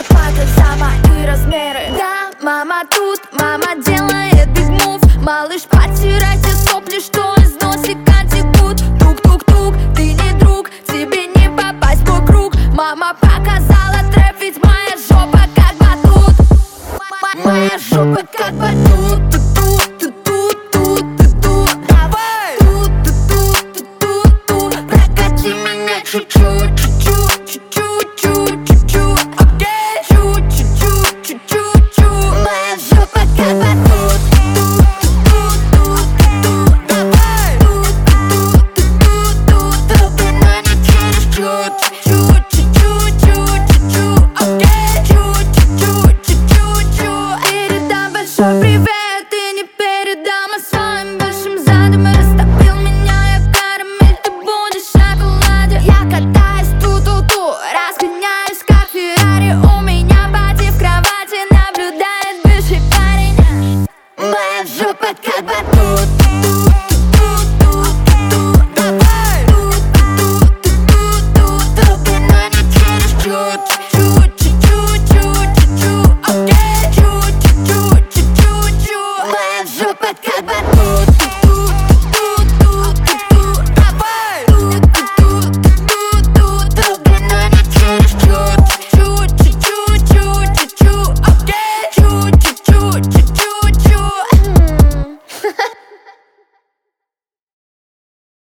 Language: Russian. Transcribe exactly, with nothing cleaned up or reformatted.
хватит за мои размеры. Да, мама тут, мама делает биг мув. Малыш, потирайте сопли, что из носика текут. Тук-тук-тук, ты не друг, тебе не попасть в мой круг. Мама показала трэп, ведь моя жопа как батут. Моя жопа как батут.